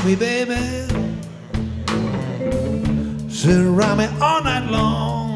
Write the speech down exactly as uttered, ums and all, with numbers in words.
me, baby. Sit around me all night long.